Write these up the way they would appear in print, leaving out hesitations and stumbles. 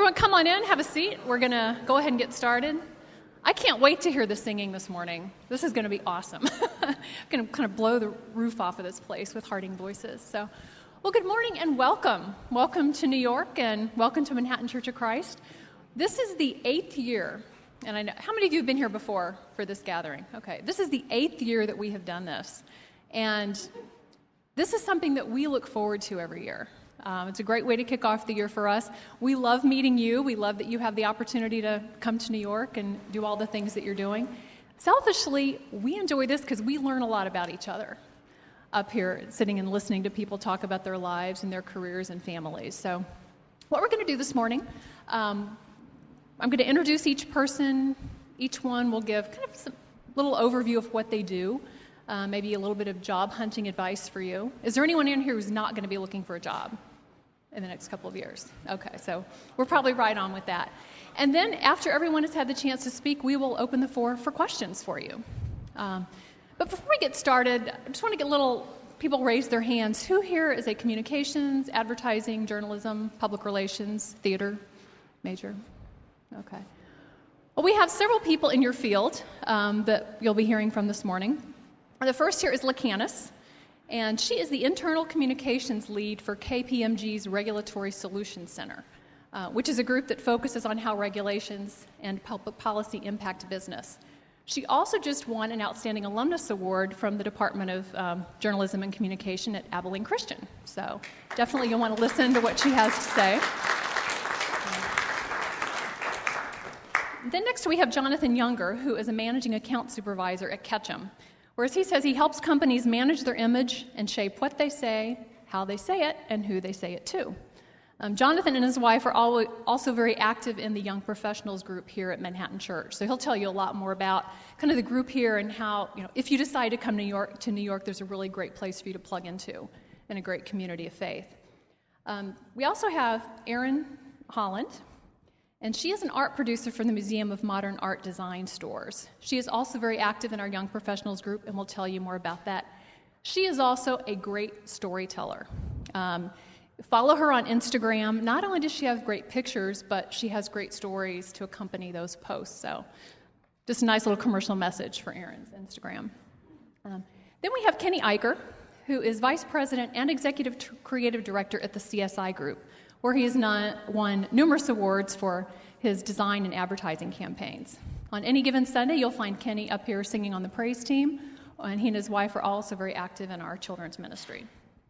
Everyone come on in, have a seat. We're going to go ahead and get started. I can't wait to hear the singing this morning. This is going to be awesome. I'm going to kind of blow the roof off of this place with Harding voices. So, well, good morning and welcome. Welcome to New York and welcome to Manhattan Church of Christ. This is the 8th year, and I know, how many of you have been here before for this gathering? Okay, this is the 8th year that we have done this, and this is something that we look forward to every year. It's a great way to kick off the year for us. We love meeting you. We love that you have the opportunity to come to New York and do all the things that you're doing. Selfishly, we enjoy this because we learn a lot about each other up here, sitting and listening to people talk about their lives and their careers and families. So what we're going to do this morning, I'm going to introduce each person. Each one will give kind of some little overview of what they do, maybe a little bit of job hunting advice for you. Is there anyone in here who's not going to be looking for a job in the next couple of years? Okay, so we're probably right on with that. And then after everyone has had the chance to speak, we will open the floor for questions for you. But before we get started, I just want to get people raise their hands. Who here is a communications, advertising, journalism, public relations, theater major? Okay. Well, we have several people in your field that you'll be hearing from this morning. The first here is LaCanis, and she is the internal communications lead for KPMG's Regulatory Solutions Center, which is a group that focuses on how regulations and public policy impact business. She also just won an Outstanding Alumnus Award from the Department of Journalism and Communication at Abilene Christian. So definitely you'll want to listen to what she has to say. Then next we have Jonathan Younger, who is a managing account supervisor at Ketchum, where, as he says, he helps companies manage their image and shape what they say, how they say it, and who they say it to. Jonathan and his wife are also very active in the Young Professionals group here at Manhattan Church. So he'll tell you a lot more about kind of the group here and how, if you decide to come to New York, there's a really great place for you to plug into and a great community of faith. We also have Erin Holland, and she is an art producer for the Museum of Modern Art Design Stores. She is also very active in our Young Professionals group, and we'll tell you more about that. She is also a great storyteller. Follow her on Instagram. Not only does she have great pictures, but she has great stories to accompany those posts. So just a nice little commercial message for Erin's Instagram. Then we have Kenny Eicher, who is Vice President and Executive Creative Director at the CSI Group, where he has won numerous awards for his design and advertising campaigns. On any given Sunday, you'll find Kenny up here singing on the praise team, and he and his wife are also very active in our children's ministry.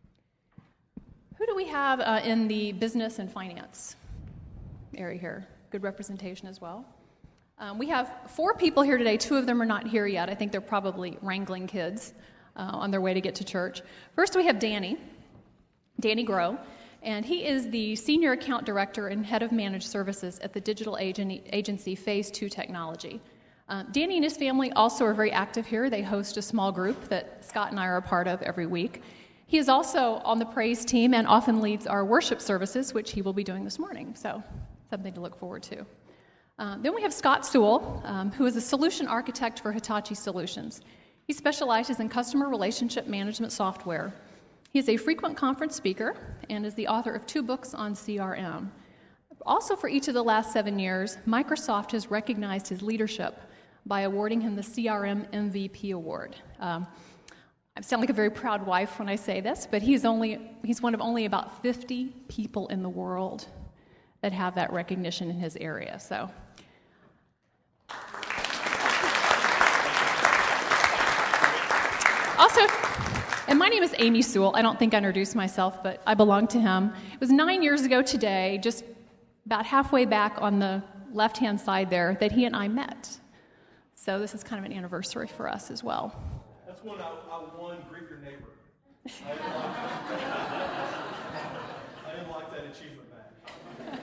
Who do we have in the business and finance area here? Good representation as well. We have 4 people here today. 2 of them are not here yet. I think they're probably wrangling kids on their way to get to church. First, we have Danny Groh, and he is the Senior Account Director and Head of Managed Services at the digital agency Phase 2 Technology. Danny and his family also are very active here. They host a small group that Scott and I are a part of every week. He is also on the praise team and often leads our worship services, which he will be doing this morning, so something to look forward to. Then we have Scott Sewell, who is a solution architect for Hitachi Solutions. He specializes in customer relationship management software. He is a frequent conference speaker and is the author of 2 books on CRM. Also, for each of the last 7 years, Microsoft has recognized his leadership by awarding him the CRM MVP Award. I sound like a very proud wife when I say this, but he's one of only about 50 people in the world that have that recognition in his area. So, also, and my name is Amy Sewell. I don't think I introduced myself, but I belong to him. It was 9 years ago today, just about halfway back on the left-hand side there, that he and I met. So this is kind of an anniversary for us as well. That's when I won Greet Your Neighbor. I didn't like that achievement badge.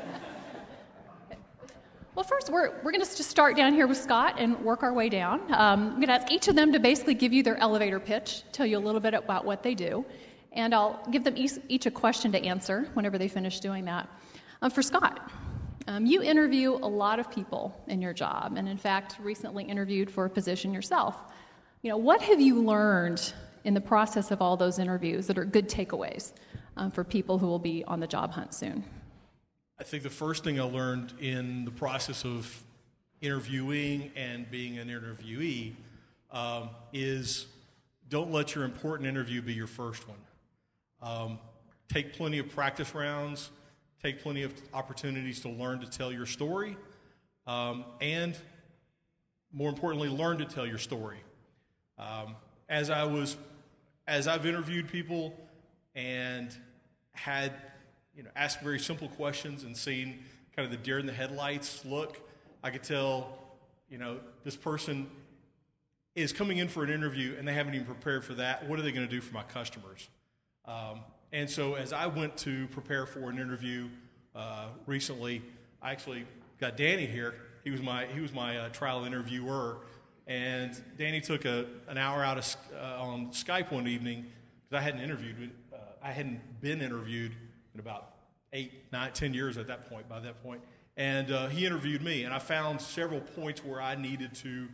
Well, first, we're going to just start down here with Scott and work our way down. I'm going to ask each of them to basically give you their elevator pitch, tell you a little bit about what they do, and I'll give them each a question to answer whenever they finish doing that. For Scott, you interview a lot of people in your job, and in fact, recently interviewed for a position yourself. What have you learned in the process of all those interviews that are good takeaways for people who will be on the job hunt soon? I think the first thing I learned in the process of interviewing and being an interviewee is don't let your important interview be your first one. Take plenty of practice rounds, take plenty of opportunities to learn to tell your story, and more importantly, learn to tell your story. As I've interviewed people and had, asked very simple questions and seen kind of the deer in the headlights look, I could tell, this person is coming in for an interview and they haven't even prepared for that. What are they going to do for my customers? And so as I went to prepare for an interview recently, I actually got Danny here. He was my trial interviewer, and Danny took an hour out on Skype one evening because I hadn't been interviewed in about 8, 9, 10 years at that point. By that point, and he interviewed me, and I found several points where I needed to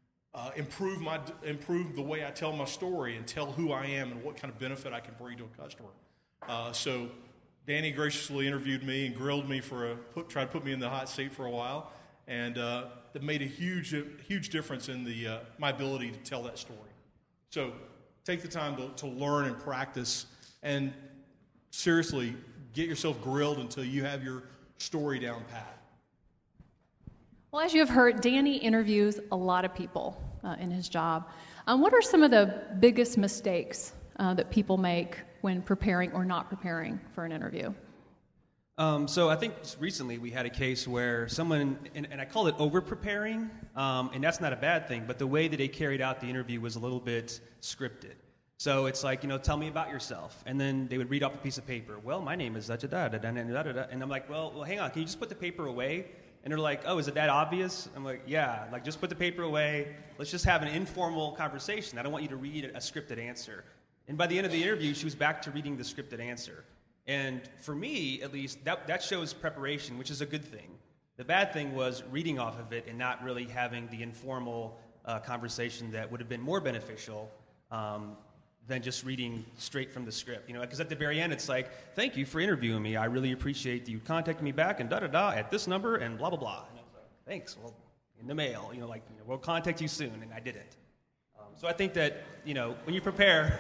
improve the way I tell my story and tell who I am and what kind of benefit I can bring to a customer. So Danny graciously interviewed me and grilled me tried to put me in the hot seat for a while, and that made a huge difference in my ability to tell that story. So take the time to learn and practice, and seriously get yourself grilled until you have your story down pat. Well, as you have heard, Danny interviews a lot of people in his job. What are some of the biggest mistakes that people make when preparing or not preparing for an interview? So I think recently we had a case where someone, and I call it over-preparing, and that's not a bad thing, but the way that they carried out the interview was a little bit scripted. So it's like, tell me about yourself. And then they would read off a piece of paper. Well, my name is da-da-da-da-da-da. And I'm like, well, hang on. Can you just put the paper away? And they're like, oh, is it that obvious? I'm like, yeah. Like, just put the paper away. Let's just have an informal conversation. I don't want you to read a scripted answer. And by the end of the interview, she was back to reading the scripted answer. And for me, at least, that shows preparation, which is a good thing. The bad thing was reading off of it and not really having the informal conversation that would have been more beneficial than just reading straight from the script. Because at the very end, it's like, thank you for interviewing me. I really appreciate that you contacted me back and da-da-da at this number and blah, blah, blah. And I was like, thanks. Well, in the mail, we'll contact you soon, and I didn't. So I think that, when you prepare,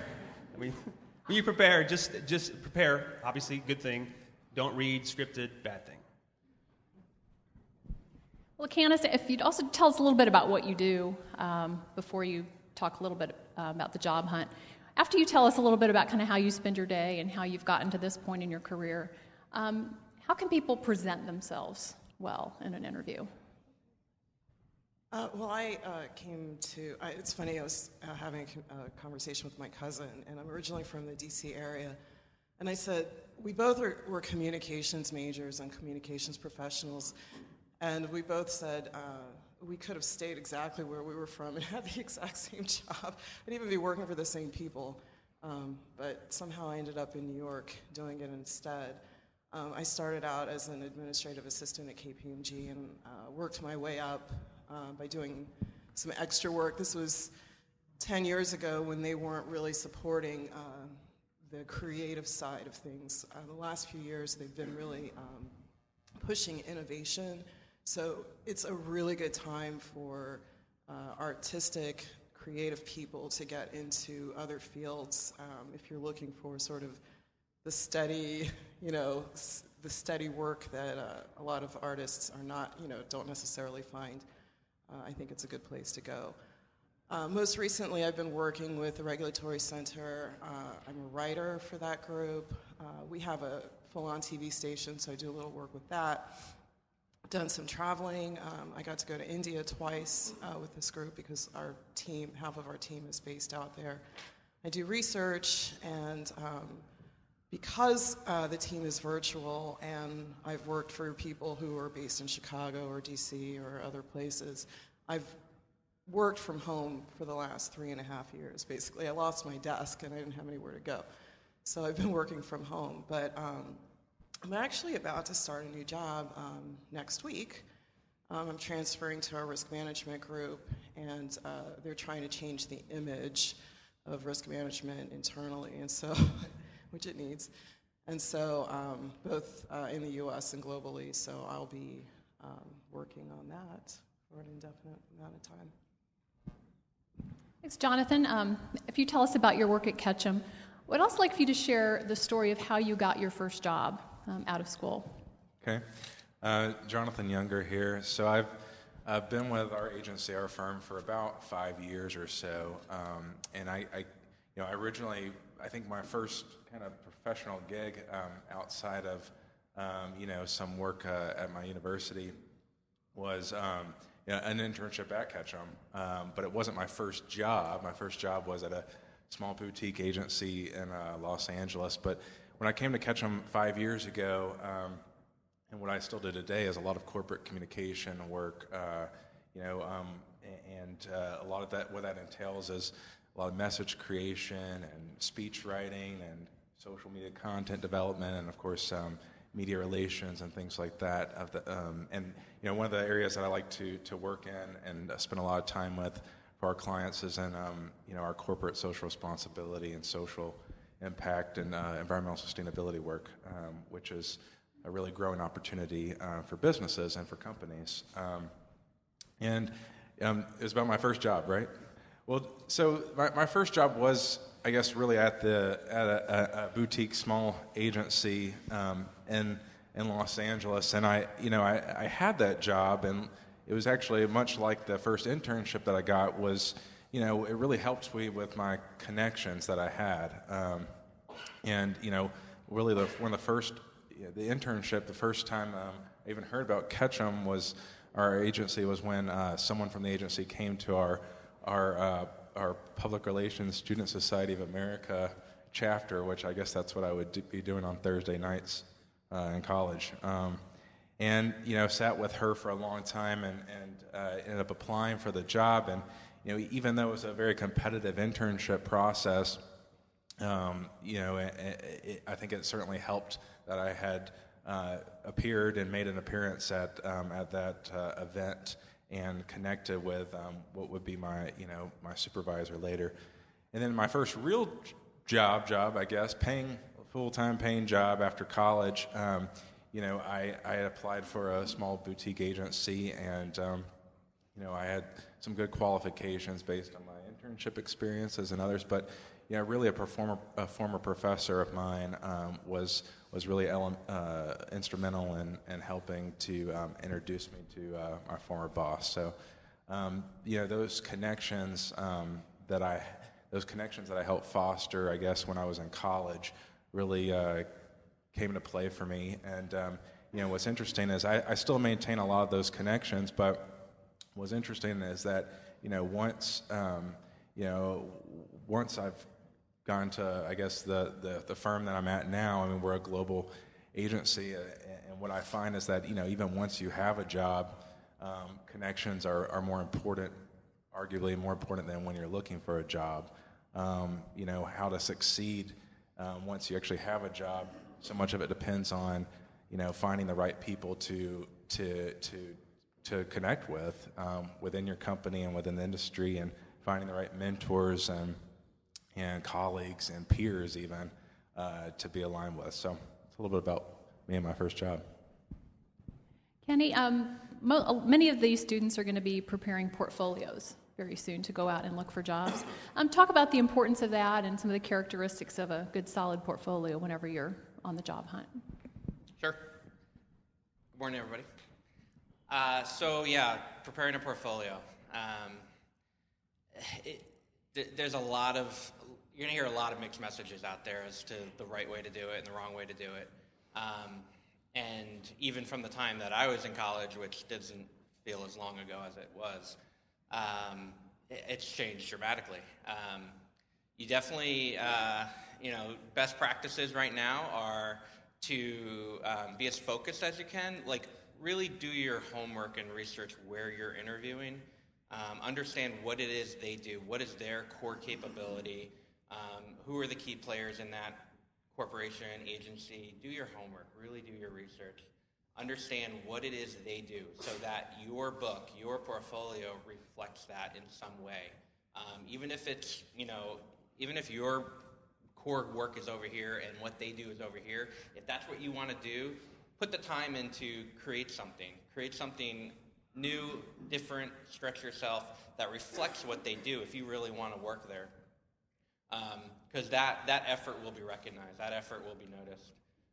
just prepare. Obviously, good thing. Don't read scripted, bad thing. Well, Candace, if you'd also tell us a little bit about what you do before you talk a little bit about the job hunt. After you tell us a little bit about kind of how you spend your day and how you've gotten to this point in your career, how can people present themselves well in an interview? It's funny, I was having a conversation with my cousin, and I'm originally from the D.C. area, and I said, we both were communications majors and communications professionals, and we both said we could have stayed exactly where we were from and had the exact same job, and even be working for the same people, but somehow I ended up in New York doing it instead. I started out as an administrative assistant at KPMG and worked my way up by doing some extra work. This was 10 years ago when they weren't really supporting the creative side of things. The last few years they've been really pushing innovation. So it's a really good time for artistic, creative people to get into other fields if you're looking for sort of the steady, the steady work that a lot of artists are not, don't necessarily find. I think it's a good place to go. Most recently, I've been working with the Regulatory Center. I'm a writer for that group. We have a full-on TV station, so I do a little work with that. Done some traveling. I got to go to India twice with this group because half of our team is based out there. I do research, and because the team is virtual, and I've worked for people who are based in Chicago or DC or other places, I've worked from home for the last 3.5 years, basically. I lost my desk, and I didn't have anywhere to go. So I've been working from home, but I'm actually about to start a new job next week. I'm transferring to our risk management group, and they're trying to change the image of risk management internally, and so, which it needs. And so both in the U.S. and globally, so I'll be working on that for an indefinite amount of time. Thanks, Jonathan. If you tell us about your work at Ketchum, I'd also like for you to share the story of how you got your first job out of school. Okay. Jonathan Younger here. So I've been with our agency, our firm, for about 5 years or so. And I originally, I think my first kind of professional gig outside of, some work at my university was an internship at Ketchum. But it wasn't my first job. My first job was at a small boutique agency in Los Angeles. But when I came to Ketchum 5 years ago, and what I still do today is a lot of corporate communication work, and a lot of that, what that entails is a lot of message creation and speech writing and social media content development, and of course media relations and things like that. One of the areas that I like to work in and spend a lot of time with for our clients is in our corporate social responsibility and social impact and environmental sustainability work, which is a really growing opportunity for businesses and for companies. It was about my first job, right? Well, so my first job was, I guess, really at a boutique small agency in Los Angeles, and I had that job, and it was actually much like the first internship that I got was, it really helped me with my connections that I had, really one of the first. The internship, the first time I even heard about Ketchum was our agency was when someone from the agency came to our Public Relations Student Society of America chapter, which I guess that's what I would be doing on Thursday nights in college. Sat with her for a long time and ended up applying for the job. And, even though it was a very competitive internship process, I think it certainly helped that I had appeared and made an appearance at that event and connected with what would be my supervisor later. And then my first real job, I guess, full-time paying job after college, I had applied for a small boutique agency, and I had some good qualifications based on my internship experiences and others, but really a former professor of mine was really instrumental in helping to introduce me to my former boss. So, those connections that I helped foster, I guess, when I was in college, really came into play for me. And what's interesting is I still maintain a lot of those connections, but what's interesting is that once I've gone to, I guess, the firm that I'm at now, I mean, we're a global agency, and what I find is that, even once you have a job, connections are more important, arguably more important than when you're looking for a job. How to succeed once you actually have a job, so much of it depends on, finding the right people to connect with within your company and within the industry, and finding the right mentors and colleagues and peers even to be aligned with. So it's a little bit about me and my first job. Kenny, many of these students are going to be preparing portfolios very soon to go out and look for jobs. Talk about the importance of that and some of the characteristics of a good, solid portfolio whenever you're on the job hunt. Sure. Good morning, everybody. Preparing a portfolio. There's a lot of, you're going to hear a lot of mixed messages out there as to the right way to do it and the wrong way to do it. And even from the time that I was in college, which doesn't feel as long ago as it was, it's changed dramatically. You definitely, best practices right now are to be as focused as you can, like really do your homework and research where you're interviewing. Understand what it is they do, what is their core capability, who are the key players in that corporation, agency. Do your homework, really do your research. Understand what it is they do so that your book, your portfolio reflects that in some way. Even if it's, even if your core work is over here and what they do is over here. If that's what you want to do, put the time into create something new, different, stretch yourself, that reflects what they do if you really want to work there. Because that effort will be recognized, that effort will be noticed.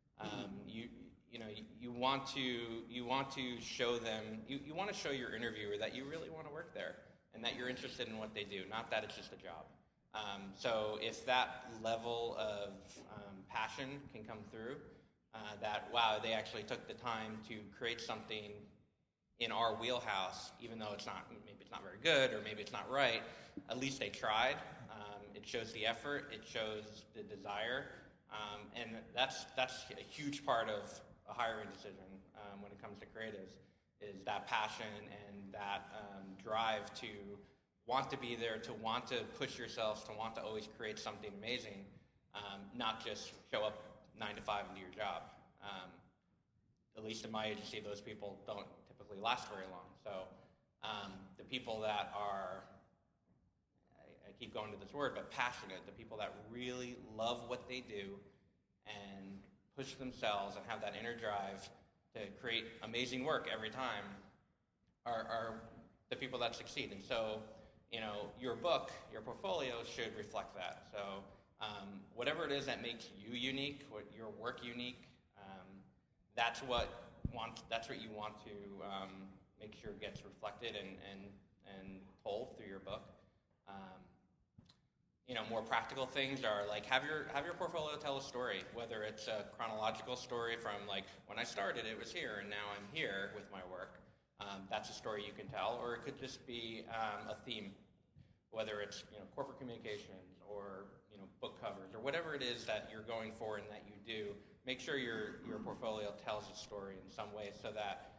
You want to show them, you want to show your interviewer that you really want to work there and that you're interested in what they do, not that it's just a job. So if that level of passion can come through, that, wow, they actually took the time to create something in our wheelhouse, even though maybe it's not very good or maybe it's not right, at least they tried. It shows the effort, it shows the desire, and that's a huge part of a hiring decision when it comes to creatives, is that passion and that drive to want to be there, to want to push yourselves, to want to always create something amazing, not just show up 9 to 5 and do your job. At least in my agency, those people don't typically last very long. So the people that are, I keep going to this word, but passionate, the people that really love what they do and push themselves and have that inner drive to create amazing work every time are the people that succeed. And so, your book, your portfolio should reflect that. So whatever it is that makes you unique, what your work unique, that's what you want to make sure gets reflected and told through your book. More practical things are like have your portfolio tell a story, whether it's a chronological story from like when I started it was here and now I'm here with my work. That's a story you can tell, or it could just be a theme, whether it's corporate communications or book covers or whatever it is that you're going for and that you do. Make sure your portfolio tells a story in some way so that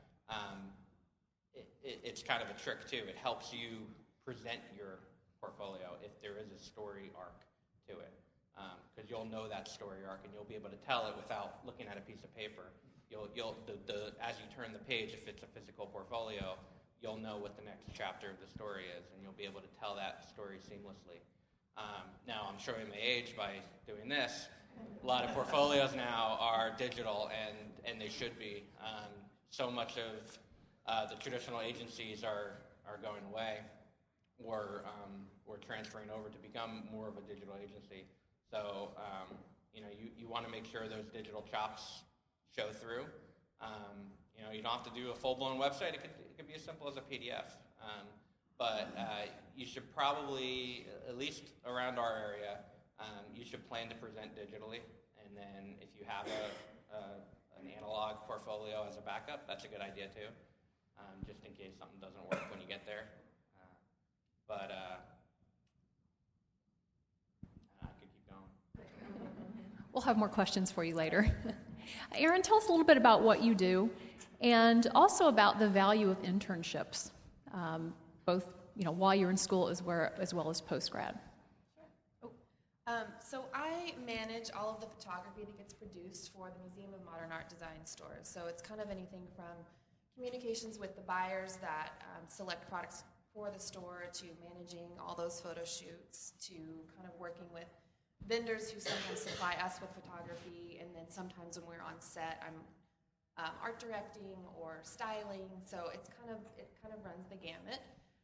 it's kind of a trick too. It helps you present your portfolio if there is a story arc to it, because you'll know that story arc and you'll be able to tell it without looking at a piece of paper. As you turn the page, if it's a physical portfolio, you'll know what the next chapter of the story is, and you'll be able to tell that story seamlessly. Now, I'm showing my age by doing this. A lot of portfolios now are digital, and they should be. So much of the traditional agencies are going away. We're transferring over to become more of a digital agency. So, you want to make sure those digital chops show through. You don't have to do a full-blown website. It could be as simple as a PDF. But you should probably, at least around our area, you should plan to present digitally. And then if you have an analog portfolio as a backup, that's a good idea too, just in case something doesn't work when you get there. But I could keep going. We'll have more questions for you later. Aaron, tell us a little bit about what you do and also about the value of internships, both while you're in school as well as post-grad. So I manage all of the photography that gets produced for the Museum of Modern Art Design stores. So it's kind of anything from communications with the buyers that select products for the store, to managing all those photo shoots, to kind of working with vendors who sometimes supply us with photography, and then sometimes when we're on set, I'm art directing or styling. So it kind of runs the gamut.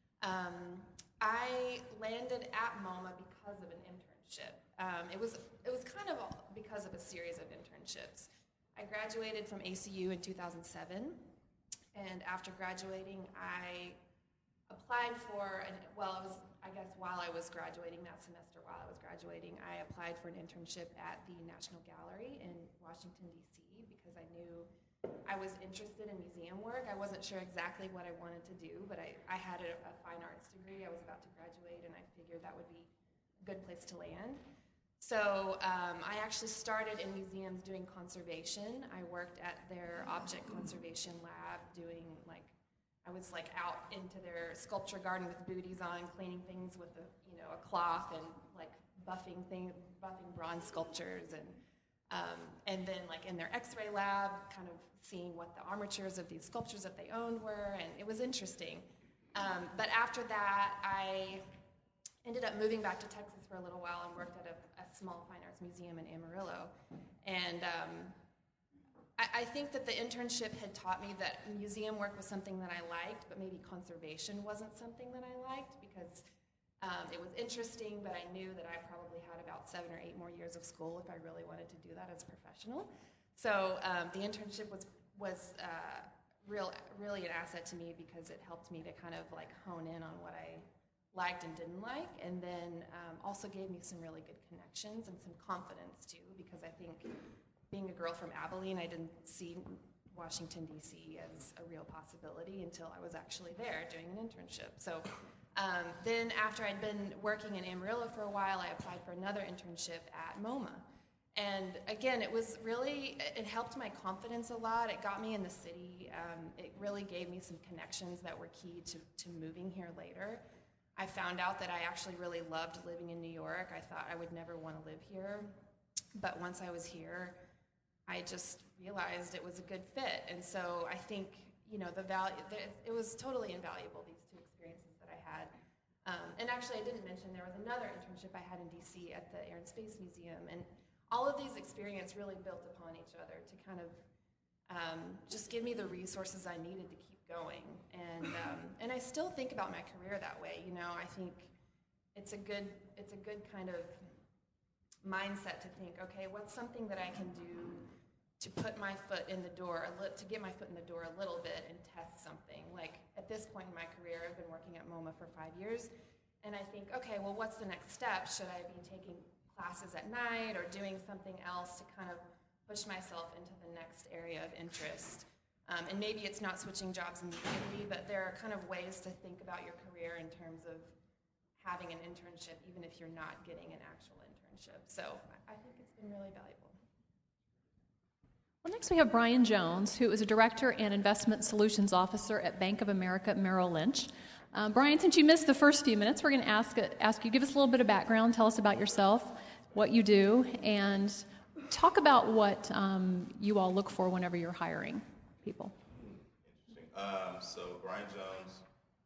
I landed at MoMA because of an internship. It was kind of because of a series of internships. I graduated from ACU in 2007, and after graduating, I applied for while I was graduating that semester, I applied for an internship at the National Gallery in Washington, D.C., because I knew I was interested in museum work. I wasn't sure exactly what I wanted to do, but I had a fine arts degree. I was about to graduate, and I figured that would be a good place to land. So I actually started in museums doing conservation. I worked at their object conservation lab doing I was out into their sculpture garden with booties on, cleaning things with a cloth and buffing bronze sculptures, and then in their X-ray lab, kind of seeing what the armatures of these sculptures that they owned were, and it was interesting. But after that, I ended up moving back to Texas for a little while and worked at a small fine arts museum in Amarillo. And I think that the internship had taught me that museum work was something that I liked, but maybe conservation wasn't something that I liked, because it was interesting, but I knew that I probably had about 7 or 8 more years of school if I really wanted to do that as a professional. So the internship was really an asset to me, because it helped me to kind of like hone in on what I liked and didn't like, and then also gave me some really good connections and some confidence too, because I think being a girl from Abilene, I didn't see Washington, D.C. as a real possibility until I was actually there doing an internship. So then after I'd been working in Amarillo for a while, I applied for another internship at MoMA. And again, it helped my confidence a lot. It got me in the city. It really gave me some connections that were key to moving here later. I found out that I actually really loved living in New York. I thought I would never want to live here. But once I was here, I just realized it was a good fit. And so I think, it was totally invaluable, these 2 experiences that I had. And actually, I didn't mention there was another internship I had in D.C. at the Air and Space Museum. And all of these experiences really built upon each other to kind of just give me the resources I needed to keep going. And I still think about my career that way. I think it's a good kind of mindset to think, okay, what's something that I can do to put my foot in the door, to get my foot in the door a little bit and test something. Like at this point in my career, I've been working at MoMA for 5 years, and I think, okay, well, what's the next step? Should I be taking classes at night or doing something else to kind of push myself into the next area of interest? And maybe it's not switching jobs immediately, but there are kind of ways to think about your career in terms of having an internship, even if you're not getting an actual internship. So I think it's been really valuable. Well, next we have Brian Jones, who is a Director and Investment Solutions Officer at Bank of America Merrill Lynch. Brian, since you missed the first few minutes, we're going to ask you, give us a little bit of background, tell us about yourself, what you do, and talk about what you all look for whenever you're hiring people. Interesting. So Brian Jones,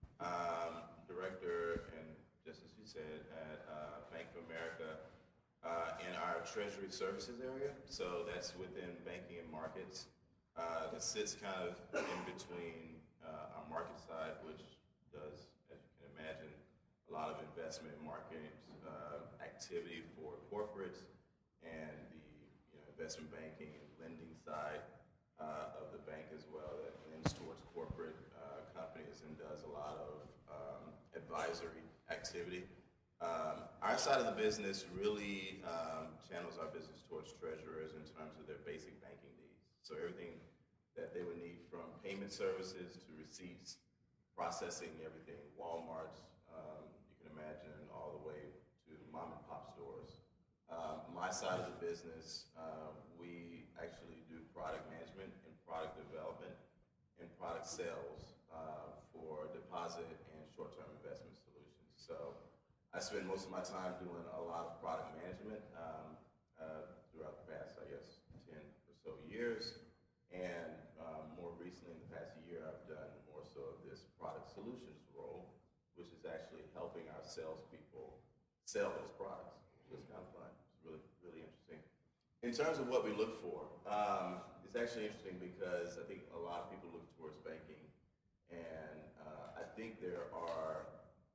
Director, and just as you said, at Bank of America in our Treasury Services area. So that's within banking and markets. That sits kind of in between our market side, which does, as you can imagine, a lot of investment market activity for corporates, and the investment banking and lending side of the bank as well, that lends towards corporate companies and does a lot of advisory activity. Our side of the business really channels our business towards treasurers in terms of their basic banking needs. So everything that they would need, from payment services to receipts, processing everything, Walmart's, you can imagine, all the way to mom and pop stores. My side of the business, we actually do product management and product development and product sales for deposit and short-term investment solutions. So I spend most of my time doing a lot of product management throughout the past, 10 or so years. And more recently, in the past year, I've done more so of this product solutions role, which is actually helping our salespeople sell those products. So it's kind of fun. It's really, really interesting. In terms of what we look for, it's actually interesting because I think a lot of people look towards banking. And I think there are,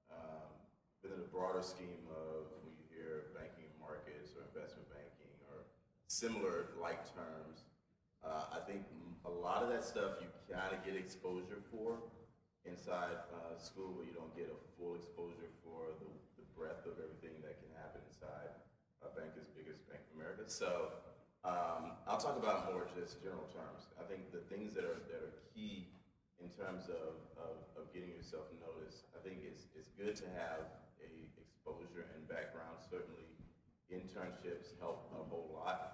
within the broader scheme of when you hear banking and markets or investment banking or similar like terms, I think a lot of that stuff you kind of get exposure for inside school, but you don't get a full exposure for the breadth of everything that can happen inside a bank as big as Bank of America. So I'll talk about more just general terms. I think the things that are key in terms of getting yourself noticed, I think it's good to have a exposure and background. Certainly internships help a whole lot.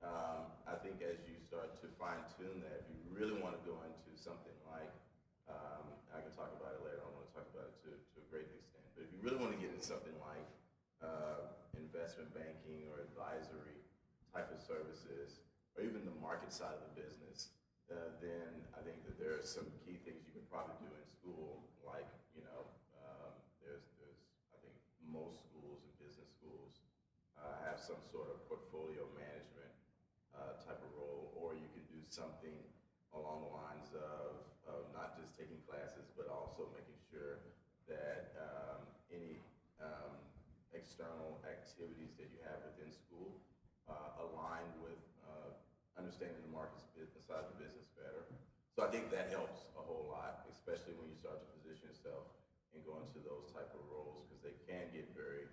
I think as you start to fine-tune that, if you really want to go into something like, I can talk about it later, I don't want to talk about it to a great extent, but if you really want to get into something like investment banking or advisory type of services, or even the market side of the business, then I think that there are some key things you could probably do in school, like, there's I think most schools and business schools have some something along the lines of not just taking classes, but also making sure that any external activities that you have within school align with understanding the market's side of the business better. So I think that helps a whole lot, especially when you start to position yourself and go into those type of roles, because they can get very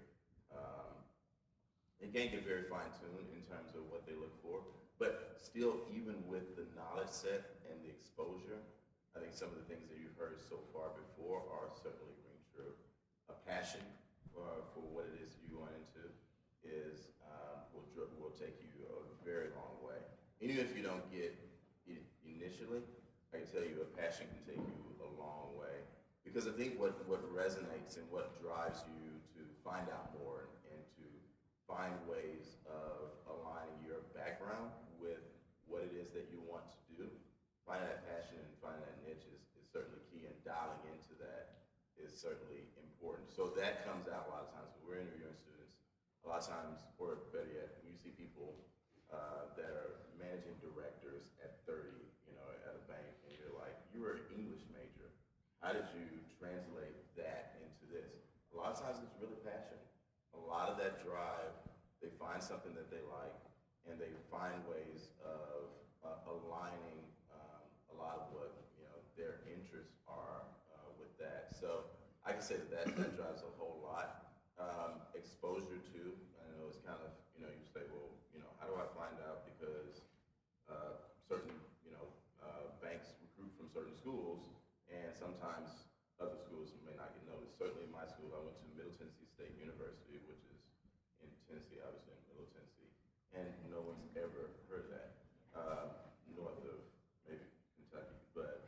fine-tuned in terms of what they look for. But still, even with the knowledge set and the exposure, I think some of the things that you've heard so far before are certainly ring true. A passion for what it is you're going into is will take you a very long way. Even if you don't get it initially, I can tell you a passion can take you a long way. Because I think what resonates and what drives you to find out more and to find ways of aligning your background with what it is that you want to do, finding that passion and finding that niche is certainly key, and dialing into that is certainly important. So that comes out a lot of times when we're interviewing students. A lot of times, or better yet, you see people that are managing directors at 30, at a bank, and you're like, you were an English major. How did you translate that into this? A lot of times it's really passion. A lot of that drive, they find something that they like, and they find ways of aligning a lot of what their interests are with that. So I can say that drives a whole lot. Exposure too. I know it's kind of you say, well, how do I find out, because certain banks recruit from certain schools, and sometimes other schools may not get noticed. Certainly in my school, I went to Middle Tennessee State University, which is in Tennessee, obviously in Middle Tennessee, and no one's ever heard of that, north of maybe Kentucky. But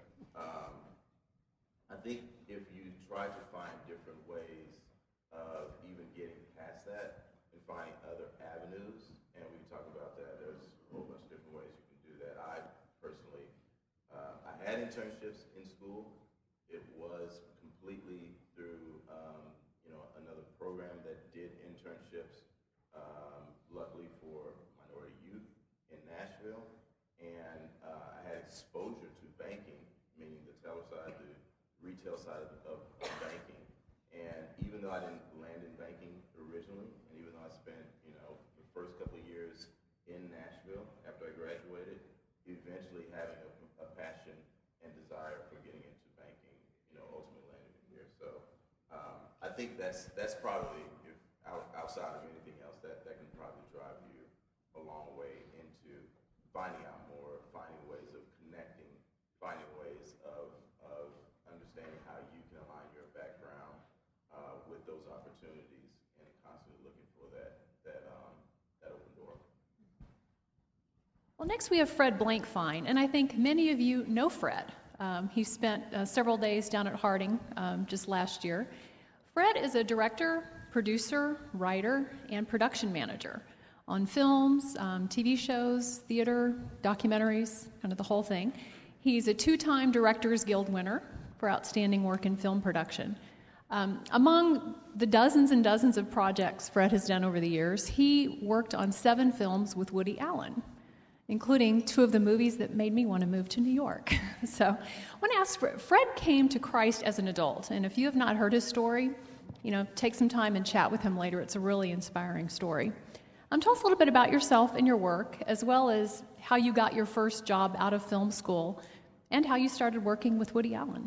I think if you try to find different ways of even getting past that and finding other avenues, and we can talk about that, there's a whole bunch of different ways you can do that. I personally, I had internships in school. It was completely through, another program that did internships, luckily for minority youth in Nashville. And I had exposure to banking, meaning the teller side, the retail side of banking. And even though I didn't land in banking originally, and even though I spent, the first couple of years in Nashville after I graduated, eventually having a passion and desire for getting into banking, ultimately landed in here. So I think that's probably, if outside of anything else, that can probably drive you a long way into finding out more, finding ways of connecting, finding ways of understanding how you can align your background with those opportunities, and constantly looking for that open door. Well, next we have Fred Blankfein, and I think many of you know Fred. He spent several days down at Harding just last year. Fred is a director, producer, writer, and production manager on films, TV shows, theater, documentaries, kind of the whole thing. He's a 2-time Directors Guild winner for outstanding work in film production. Among the dozens and dozens of projects Fred has done over the years, he worked on 7 films with Woody Allen, including 2 of the movies that made me want to move to New York. So I want to ask, Fred came to Christ as an adult, and if you have not heard his story, take some time and chat with him later. It's a really inspiring story. Tell us a little bit about yourself and your work, as well as how you got your first job out of film school, and how you started working with Woody Allen.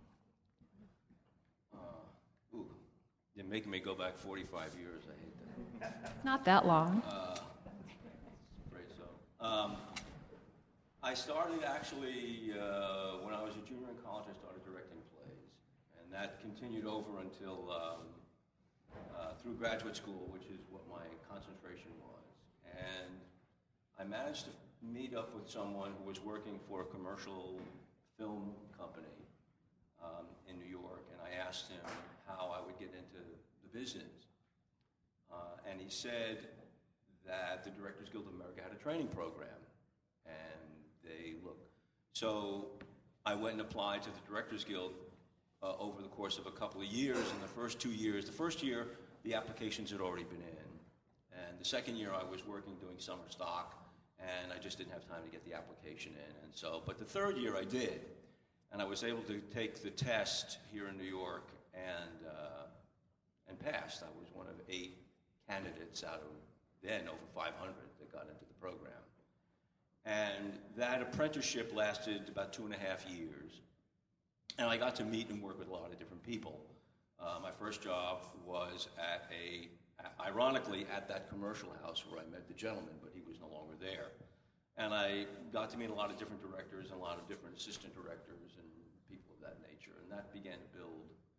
You're making me go back 45 years. I hate that. Not that long. Great song. I started actually, when I was a junior in college, I started directing plays. And that continued over until through graduate school, which is what my concentration was. And I managed to meet up with someone who was working for a commercial film company in New York, and I asked him how I would get into the business. And he said that the Directors Guild of America had a training program, and they looked. So I went and applied to the Directors Guild over the course of a couple of years. In the first 2 years, the first year, the applications had already been in. And the second year, I was working doing summer stock, and I just didn't have time to get the application in. And so, but the third year I did, and I was able to take the test here in New York and passed. I was one of 8 candidates out of then over 500 that got into the program. And that apprenticeship lasted about 2.5 years. And I got to meet and work with a lot of different people. My first job was ironically, at that commercial house where I met the gentleman, but he was no longer there. And I got to meet a lot of different directors and a lot of different assistant directors and people of that nature. And that began to build,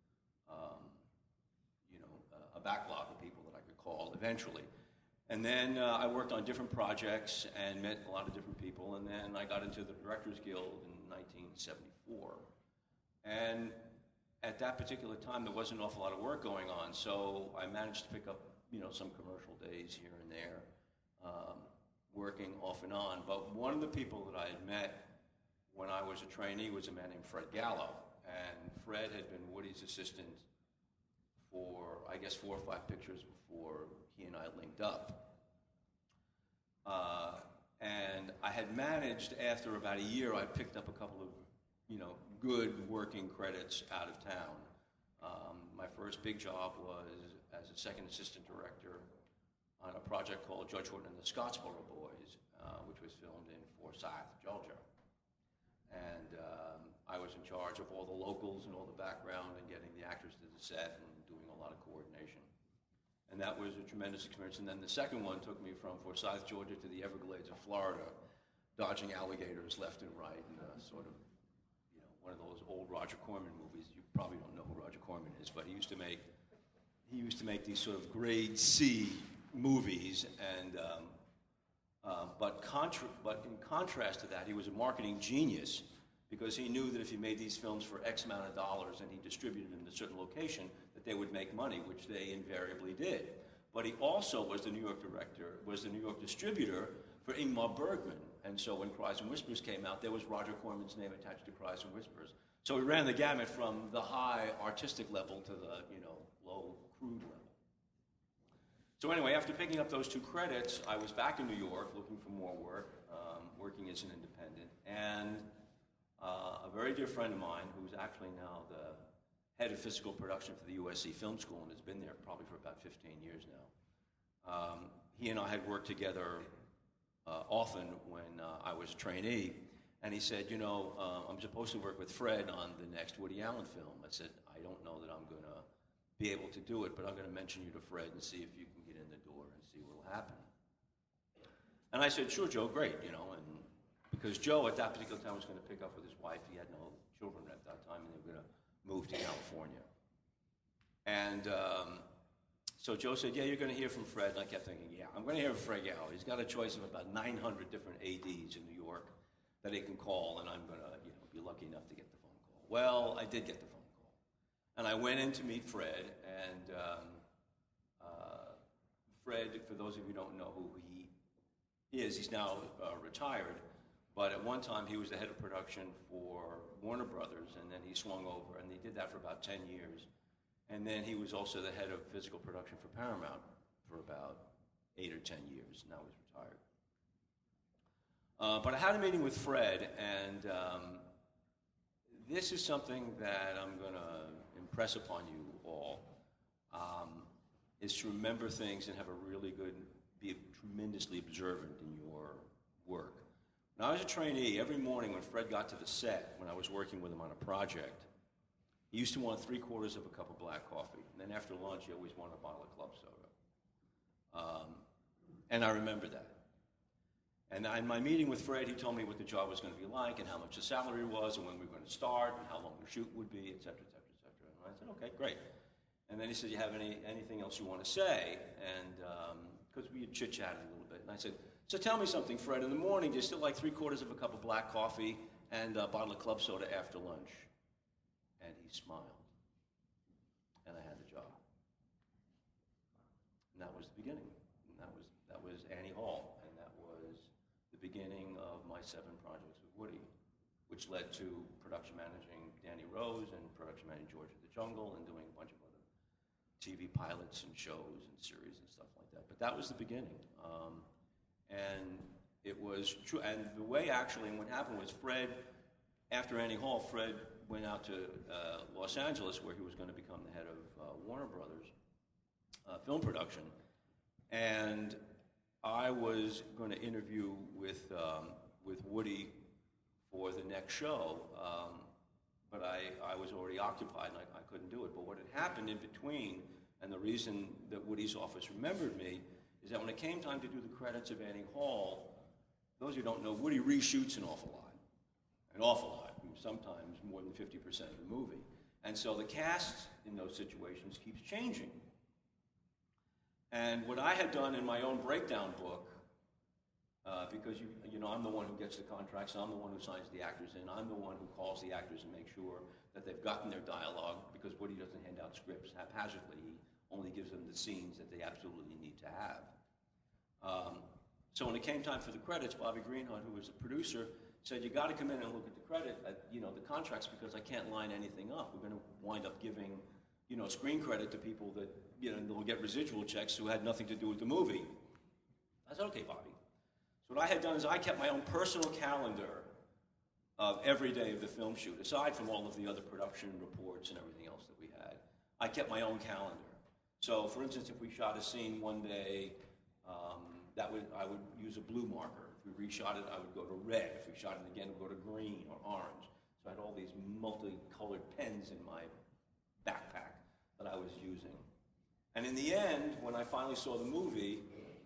a backlog of people that I could call eventually. And then I worked on different projects and met a lot of different people. And then I got into the Directors Guild in 1974. And at that particular time, there wasn't an awful lot of work going on. So I managed to pick up, some commercial days here and there, working off and on. But one of the people that I had met when I was a trainee was a man named Fred Gallo. And Fred had been Woody's assistant for, I guess, 4 or 5 pictures before he and I linked up. And I had managed, after about a year, I picked up a couple of, good working credits out of town. My first big job was as a second assistant director on a project called Judge Horton and the Scottsboro Boys, which was filmed in Forsyth, Georgia. And I was in charge of all the locals and all the background and getting the actors to the set and doing a lot of coordination. And that was a tremendous experience. And then the second one took me from Forsyth, Georgia to the Everglades of Florida, dodging alligators left and right, and sort of, one of those old Roger Corman movies. You probably don't know who Roger Corman is, but he used to make these sort of grade C movies. And but in contrast to that, he was a marketing genius, because he knew that if he made these films for X amount of dollars and he distributed them in a certain location, that they would make money, which they invariably did. But he also was the New York distributor for Ingmar Bergman. And so when Cries and Whispers came out, there was Roger Corman's name attached to Cries and Whispers. So we ran the gamut from the high artistic level to the, low crude level. So anyway, after picking up those 2 credits, I was back in New York looking for more work, working as an independent. And a very dear friend of mine, who's actually now the head of physical production for the USC Film School and has been there probably for about 15 years now. He and I had worked together often when I was a trainee, and he said, I'm supposed to work with Fred on the next Woody Allen film. I said, I don't know that I'm going to be able to do it, but I'm going to mention you to Fred and see if you can get in the door and see what will happen. And I said, sure, Joe, great, and because Joe at that particular time was going to pick up with his wife. He had no children at that time, and they were going to move to California. And so Joe said, yeah, you're going to hear from Fred. And I kept thinking, yeah, I'm going to hear from Fred Gallo. He's got a choice of about 900 different ADs in New York that he can call, and I'm going to be lucky enough to get the phone call. Well, I did get the phone call. And I went in to meet Fred, and Fred, for those of you who don't know who he is, he's now retired, but at one time he was the head of production for Warner Brothers, and then he swung over, and he did that for about 10 years. And then he was also the head of physical production for Paramount for about 8 or 10 years. Now he's retired. But I had a meeting with Fred, and this is something that I'm going to impress upon you all, is to remember things and have a really good, be tremendously observant in your work. When I was a trainee, every morning when Fred got to the set, when I was working with him on a project, he used to want 3/4 of a cup of black coffee. And then after lunch, he always wanted a bottle of club soda. And I remember that. And in my meeting with Fred, he told me what the job was going to be like and how much the salary was and when we were going to start and how long the shoot would be, et cetera, et cetera, et cetera. And I said, okay, great. And then he said, you have anything else you want to say? And because we had chit-chatted a little bit. And I said, so tell me something, Fred. In the morning, do you still like 3/4 of a cup of black coffee and a bottle of club soda after lunch? And he smiled. And I had the job. And that was the beginning. And that was Annie Hall. And that was the beginning of my 7 projects with Woody, which led to production managing Danny Rose and production managing George of the Jungle and doing a bunch of other TV pilots and shows and series and stuff like that. But that was the beginning. And It was true. And the way actually, and what happened was Fred, after Annie Hall, Fred went out to Los Angeles where he was going to become the head of Warner Brothers film production. And I was going to interview with Woody for the next show, but I was already occupied and I couldn't do it. But what had happened in between, and the reason that Woody's office remembered me, is that when it came time to do the credits of Annie Hall, those who don't know, Woody reshoots an awful lot, sometimes more than 50% of the movie. And so the cast in those situations keeps changing. And what I had done in my own breakdown book, because you know I'm the one who gets the contracts, I'm the one who signs the actors in, I'm the one who calls the actors and makes sure that they've gotten their dialogue, because Woody doesn't hand out scripts haphazardly, he only gives them the scenes that they absolutely need to have. So when it came time for the credits, Bobby Greenhut, who was the producer, said, you got to come in and look at the the contracts, because I can't line anything up. We're going to wind up giving, screen credit to people that, they'll get residual checks who had nothing to do with the movie. I said, okay, Bobby. So what I had done is I kept my own personal calendar of every day of the film shoot, aside from all of the other production reports and everything else that we had. I kept my own calendar. So, for instance, if we shot a scene one day, I would use a blue marker. If we reshot it, I would go to red. If we shot it again, I would go to green or orange. So I had all these multicolored pens in my backpack that I was using. And in the end, when I finally saw the movie,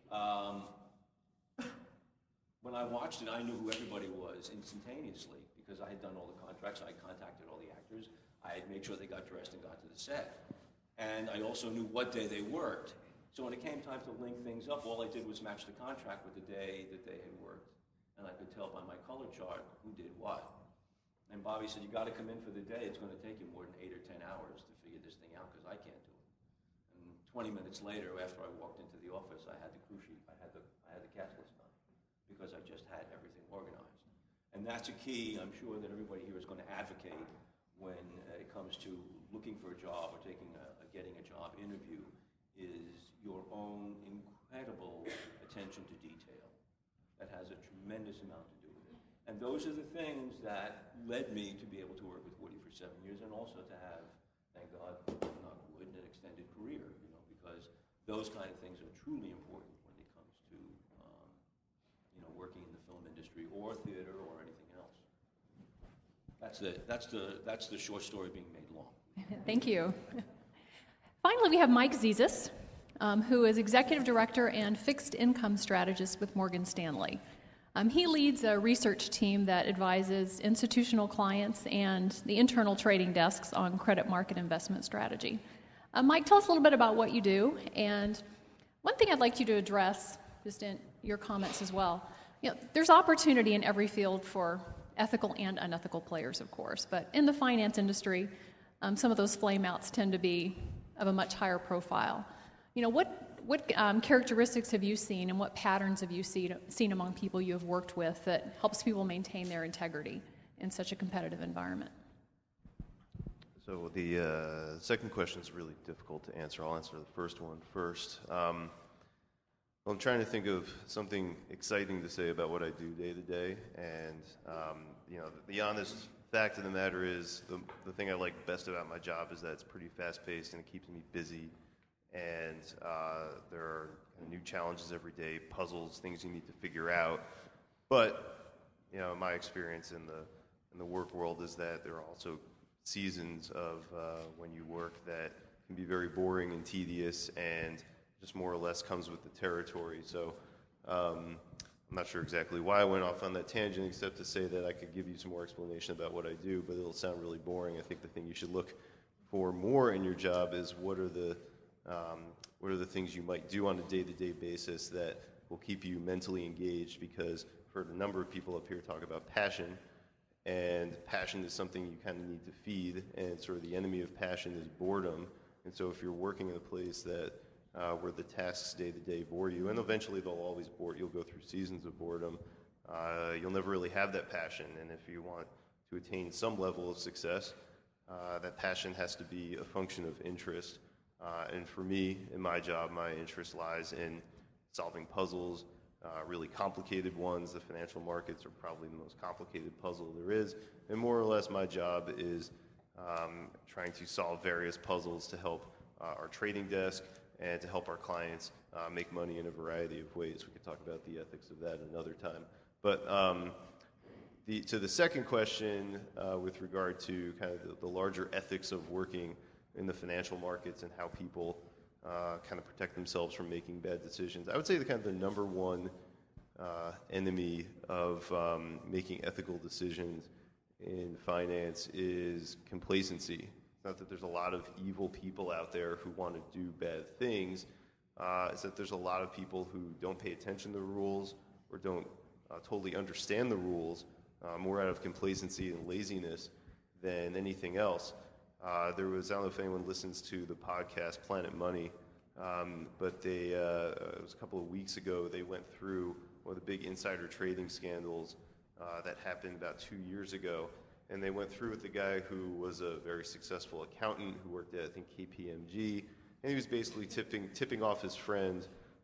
when I watched it, I knew who everybody was instantaneously, because I had done all the contracts, I had contacted all the actors, I had made sure they got dressed and got to the set. And I also knew what day they worked. So when it came time to link things up, all I did was match the contract with the day that they had worked. And I could tell by my color chart who did what. And Bobby said, you got to come in for the day. It's going to take you more than 8 or 10 hours to figure this thing out, because I can't do it. And 20 minutes later, after I walked into the office, I had the crew sheet, I had the cast list done, because I just had everything organized. And that's a key, I'm sure, that everybody here is going to advocate when it comes to looking for a job or getting a job interview, is your own incredible attention to detail. That has a tremendous amount to do with it. And those are the things that led me to be able to work with Woody for 7 years, and also to have, thank God, knock wood, an extended career, because those kind of things are truly important when it comes to, working in the film industry or theater or anything else. That's the short story being made long. Thank you. Finally, we have Mike Zezas, who is Executive Director and Fixed Income Strategist with Morgan Stanley. He leads a research team that advises institutional clients and the internal trading desks on credit market investment strategy. Mike, tell us a little bit about what you do. And one thing I'd like you to address, just in your comments as well, there's opportunity in every field for ethical and unethical players, of course. But in the finance industry, some of those flameouts tend to be of a much higher profile. What characteristics have you seen, and what patterns have you seen among people you have worked with that helps people maintain their integrity in such a competitive environment? So the second question is really difficult to answer. I'll answer the first one first. I'm trying to think of something exciting to say about what I do day to day, and the honest fact of the matter is the thing I like best about my job is that it's pretty fast-paced and it keeps me busy, and there are new challenges every day, puzzles, things you need to figure out. But my experience in the work world is that there are also seasons of when you work that can be very boring and tedious, and just more or less comes with the territory. So I'm not sure exactly why I went off on that tangent, except to say that I could give you some more explanation about what I do, but it'll sound really boring. I think the thing you should look for more in your job is what are the things you might do on a day-to-day basis that will keep you mentally engaged, because I've heard a number of people up here talk about passion, and passion is something you kind of need to feed, and sort of the enemy of passion is boredom. And so if you're working in a place that where the tasks day-to-day bore you, and eventually they'll always bore you, you'll go through seasons of boredom, you'll never really have that passion. And if you want to attain some level of success, that passion has to be a function of interest. And for me, in my job, my interest lies in solving puzzles, really complicated ones. The financial markets are probably the most complicated puzzle there is. And more or less my job is trying to solve various puzzles to help our trading desk and to help our clients make money in a variety of ways. We could talk about the ethics of that another time. But to the second question with regard to kind of the larger ethics of working in the financial markets and how people kind of protect themselves from making bad decisions, I would say the kind of the number one enemy of making ethical decisions in finance is complacency. It's not that there's a lot of evil people out there who want to do bad things. It's that there's a lot of people who don't pay attention to the rules or don't totally understand the rules, more out of complacency and laziness than anything else. I don't know if anyone listens to the podcast Planet Money, but it was a couple of weeks ago, they went through one of the big insider trading scandals that happened about 2 years ago. And they went through with the guy who was a very successful accountant who worked at, I think, KPMG. And he was basically tipping off his friend,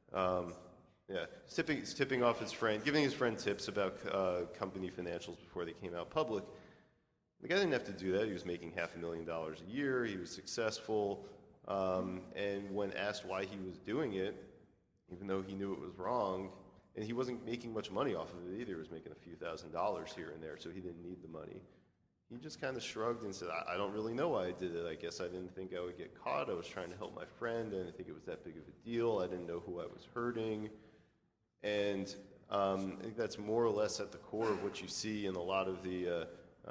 tipping off his friend, giving his friend tips about company financials before they came out public. The guy didn't have to do that. He was making $500,000 a year. He was successful. And when asked why he was doing it, even though he knew it was wrong, and he wasn't making much money off of it either. He was making a few $1,000s here and there, so he didn't need the money. He just kind of shrugged and said, I don't really know why I did it. I guess I didn't think I would get caught. I was trying to help my friend. I didn't think it was that big of a deal. I didn't know who I was hurting. And I think that's more or less at the core of what you see in a lot of the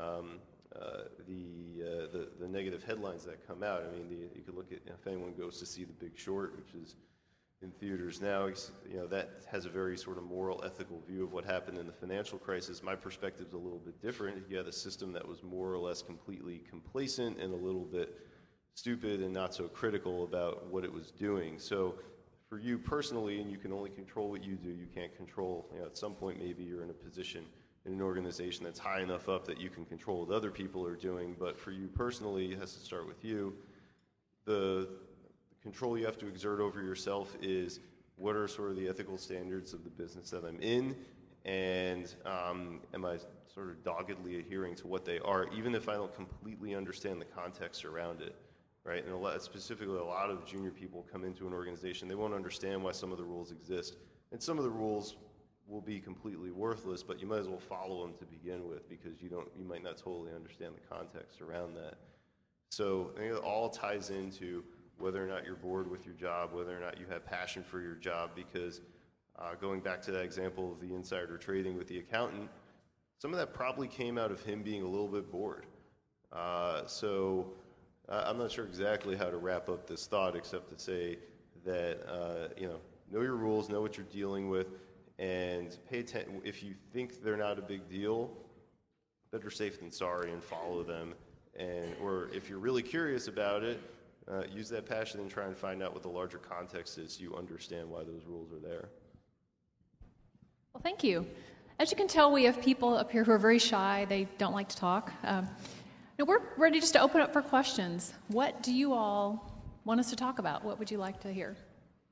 negative headlines that come out. I mean, you could look at, if anyone goes to see The Big Short, which is in theaters now, that has a very sort of moral, ethical view of what happened in the financial crisis. My perspective is a little bit different. You had a system that was more or less completely complacent and a little bit stupid and not so critical about what it was doing. So for you personally, and you can only control what you do, you can't control, at some point maybe you're in a position in an organization that's high enough up that you can control what other people are doing, but for you personally, it has to start with you. The control you have to exert over yourself is what are sort of the ethical standards of the business that I'm in, and am I sort of doggedly adhering to what they are, even if I don't completely understand the context around it, right? And specifically, a lot of junior people come into an organization, they won't understand why some of the rules exist, and some of the rules will be completely worthless, but you might as well follow them to begin with because you might not totally understand the context around that. So I think it all ties into whether or not you're bored with your job, whether or not you have passion for your job, because going back to that example of the insider trading with the accountant, some of that probably came out of him being a little bit bored. So I'm not sure exactly how to wrap up this thought except to say that, know your rules, know what you're dealing with, and pay attention. If you think they're not a big deal, better safe than sorry and follow them. Or if you're really curious about it, use that passion and try and find out what the larger context is so you understand why those rules are there. Well, thank you. As you can tell, we have people up here who are very shy. They don't like to talk. We're ready just to open up for questions. What do you all want us to talk about? What would you like to hear?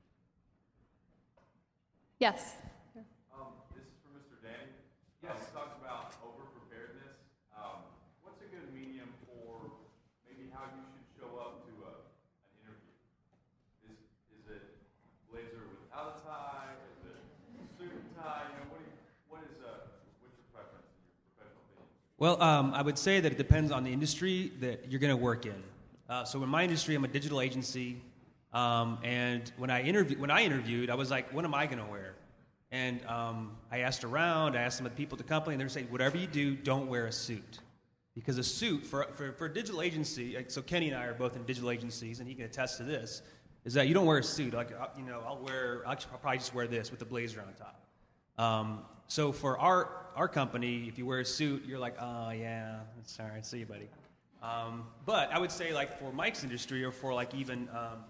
Yes? This is for Mr. Danny. Yes. You talked about over-preparedness. What's a good medium for maybe how you should show up to an interview? Is it blazer without a tie? Is it suit and tie? What's your preference in your professional opinion? Well, I would say that it depends on the industry that you're going to work in. So in my industry, I'm a digital agency, and when I interviewed, I was like, what am I going to wear? And I asked around, I asked some of the people at the company, and they're saying, whatever you do, don't wear a suit. Because a suit, for a digital agency, so Kenny and I are both in digital agencies, and he can attest to this, is that you don't wear a suit. Like, I'll probably just wear this with the blazer on top. So for our company, if you wear a suit, you're like, oh, yeah, sorry, see you, buddy. But I would say, like, for Mike's industry, or for, like, even,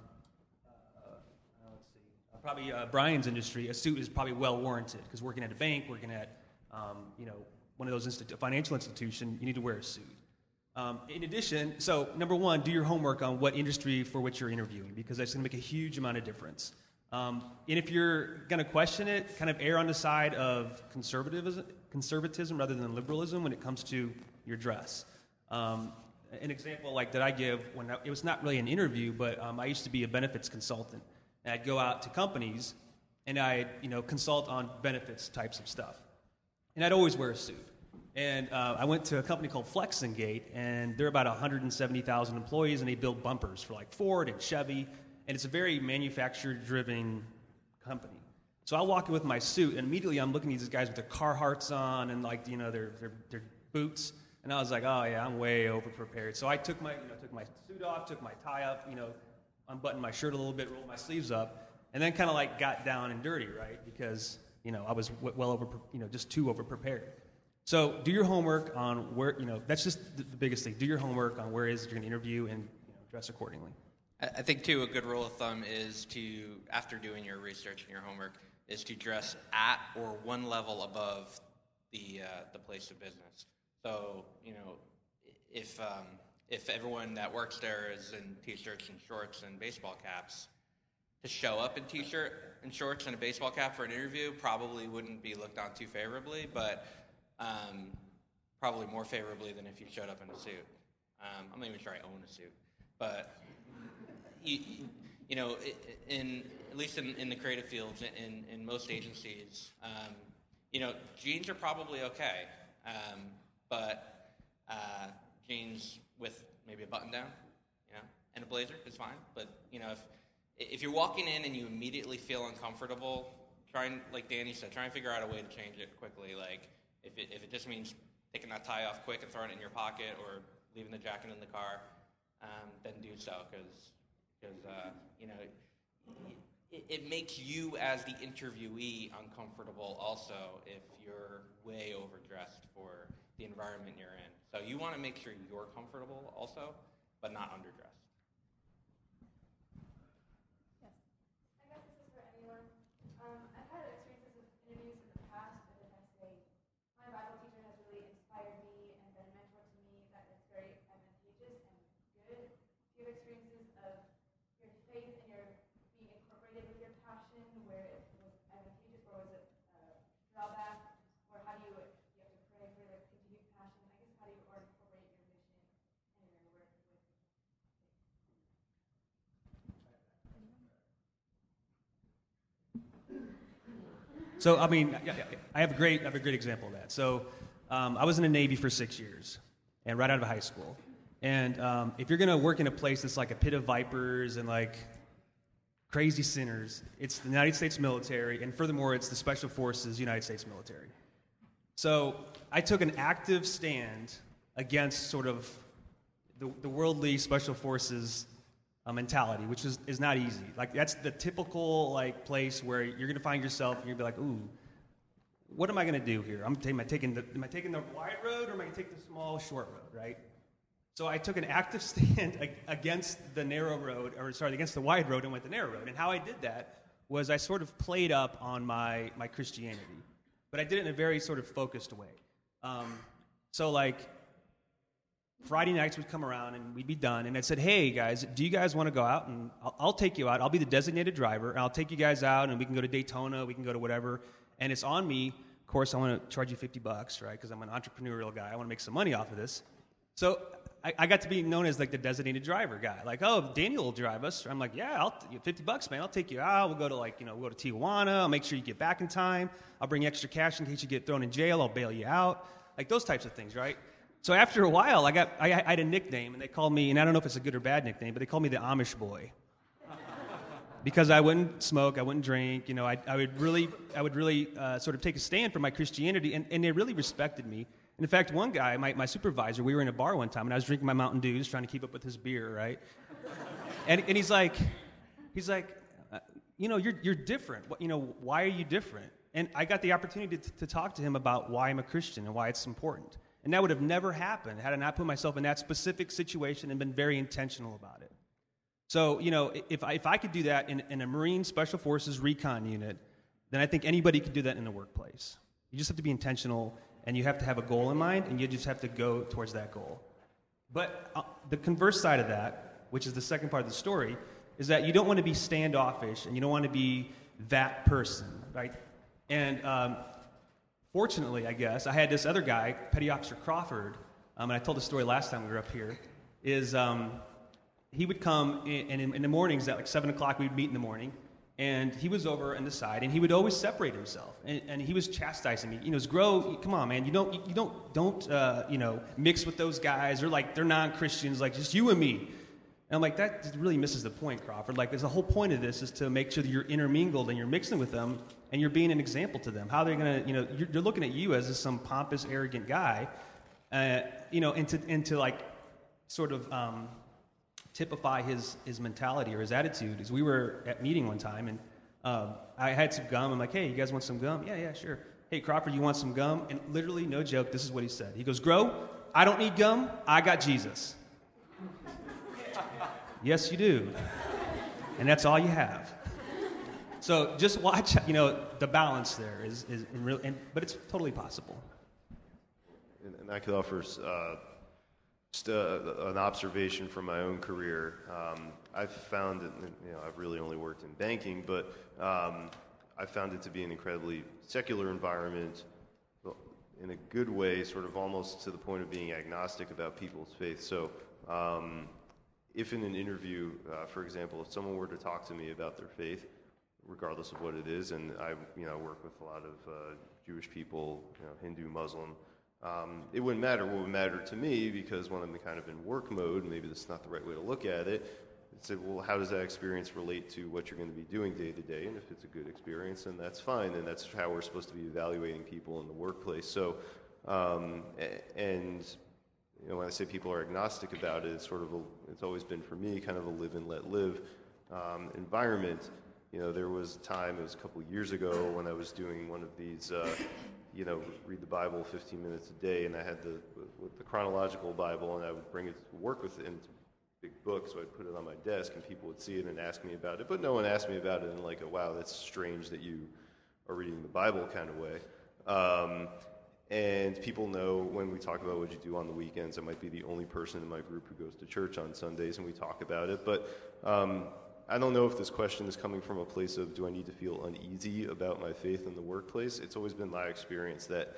probably Brian's industry, a suit is probably well warranted, because working at a bank, working at, one of those financial institution, you need to wear a suit. In addition, so number one, do your homework on what industry for which you're interviewing, because that's going to make a huge amount of difference. And if you're going to question it, kind of err on the side of conservatism rather than liberalism when it comes to your dress. An example like that I give, it was not really an interview, but I used to be a benefits consultant. And I'd go out to companies and I'd consult on benefits types of stuff. And I'd always wear a suit. And I went to a company called Flexengate, and they're about 170,000 employees, and they build bumpers for like Ford and Chevy. And it's a very manufacturer-driven company. So I'll walk in with my suit, and immediately I'm looking at these guys with their Carhartts on and their boots. And I was like, oh yeah, I'm way over-prepared. So I took my suit off, took my tie up, unbuttoned my shirt a little bit, rolled my sleeves up, and then kind of like got down and dirty, right? Because, I was just too over-prepared. So do your homework on where, that's just the biggest thing. Do your homework on where it is you're going to interview and dress accordingly. I think, too, a good rule of thumb is to, after doing your research and your homework, is to dress at or one level above the place of business. So, if everyone that works there is in T-shirts and shorts and baseball caps, to show up in T-shirt and shorts and a baseball cap for an interview probably wouldn't be looked on too favorably, but probably more favorably than if you showed up in a suit. I'm not even sure I own a suit, but at least in the creative fields, in most agencies, jeans are probably okay, but jeans with maybe a button down, and a blazer is fine. But if you're walking in and you immediately feel uncomfortable, like Danny said, try and figure out a way to change it quickly. Like if it just means taking that tie off quick and throwing it in your pocket, or leaving the jacket in the car, then do so, because it makes you as the interviewee uncomfortable also if you're way overdressed for the environment you're in. So you want to make sure you're comfortable also, but not underdressed. Yes. I guess this is for anyone. I've had experiences with interviews in the past that I say my Bible teacher has really inspired me and been a mentor to me, that it's very advantageous and good. Do you have experiences of your faith and your being incorporated with your passion where it was advantageous, or was it a drawback, or how do you have to pray for their continued passion? I guess how do you incorporate your mission and your work with faith? So, I have a great example of that. So, I was in the Navy for 6 years, and right out of high school. And if you're going to work in a place that's like a pit of vipers and like crazy sinners, it's the United States military, and furthermore, it's the Special Forces United States military. So, I took an active stand against sort of the worldly Special Forces mentality, which is not easy. Like, that's the typical like place where you're going to find yourself and you're going to be like, ooh, what am I going to do here? Am I taking the wide road, or am I going to take the small, short road, right? So I took an active stand against the against the wide road, and went the narrow road. And how I did that was I sort of played up on my Christianity, but I did it in a very sort of focused way. So like, Friday nights would come around and we'd be done, and I said, hey guys, do you guys want to go out? And I'll take you out. I'll be the designated driver, and I'll take you guys out, and we can go to Daytona, we can go to whatever, and it's on me. Of course, I want to charge you $50, right, because I'm an entrepreneurial guy. I want to make some money off of this. So I got to be known as like the designated driver guy. Like, oh, Daniel will drive us. I'm like, yeah, $50, man. I'll take you out. We'll go to we'll go to Tijuana. I'll make sure you get back in time. I'll bring extra cash in case you get thrown in jail. I'll bail you out. Like those types of things, right? So after a while, I had a nickname, and they called me, and I don't know if it's a good or bad nickname, but they called me the Amish boy. Because I wouldn't smoke, I wouldn't drink, I would really sort of take a stand for my Christianity, and they really respected me. And in fact, one guy, my supervisor, we were in a bar one time, and I was drinking my Mountain Dews, trying to keep up with his beer, right? And he's like, you're different. Why are you different? And I got the opportunity to talk to him about why I'm a Christian and why it's important. And that would have never happened had I not put myself in that specific situation and been very intentional about it. So, if I could do that in a Marine Special Forces recon unit, then I think anybody could do that in the workplace. You just have to be intentional, and you have to have a goal in mind, and you just have to go towards that goal. But the converse side of that, which is the second part of the story, is that you don't want to be standoffish and you don't want to be that person, right? And fortunately, I guess, I had this other guy, Petty Officer Crawford, and I told the story last time we were up here, is he would come in the mornings at like 7 o'clock, we'd meet in the morning, and he was over on the side, and he would always separate himself, and he was chastising me. You know, Grow, come on, man, you don't mix with those guys. They're non-Christians, like just you and me. And I'm like, that just really misses the point, Crawford. Like, there's the whole point of this is to make sure that you're intermingled and you're mixing with them, and you're being an example to them. How they're gonna, you're looking at you as some pompous, arrogant guy, and to like sort of typify his mentality or his attitude. Is we were at meeting one time, and I had some gum. I'm like, hey, you guys want some gum? Yeah, sure. Hey, Crawford, you want some gum? And literally, no joke, this is what he said. He goes, Grow, I don't need gum. I got Jesus. Yes, you do. And that's all you have. So just watch, the balance there is real, but it's totally possible. And I could offer just an observation from my own career. I've found that, I've really only worked in banking, but I found it to be an incredibly secular environment, in a good way, sort of almost to the point of being agnostic about people's faith. So if in an interview, for example, if someone were to talk to me about their faith, regardless of what it is, and I work with a lot of Jewish people, Hindu, Muslim, it wouldn't matter. What would matter to me, because when I'm kind of in work mode, maybe that's not the right way to look at it, it's like, well, how does that experience relate to what you're going to be doing day to day? And if it's a good experience, then that's fine, and that's how we're supposed to be evaluating people in the workplace. So, when I say people are agnostic about it, it's always been for me kind of a live and let live environment. There was a time, it was a couple of years ago, when I was doing one of these, read the Bible 15 minutes a day, and I had the chronological Bible, and I would bring it to work with it, and it's a big book, so I'd put it on my desk, and people would see it and ask me about it, but no one asked me about it in like a, wow, that's strange that you are reading the Bible kind of way. And people know when we talk about what you do on the weekends, I might be the only person in my group who goes to church on Sundays, and we talk about it. But I don't know if this question is coming from a place of, do I need to feel uneasy about my faith in the workplace? It's always been my experience that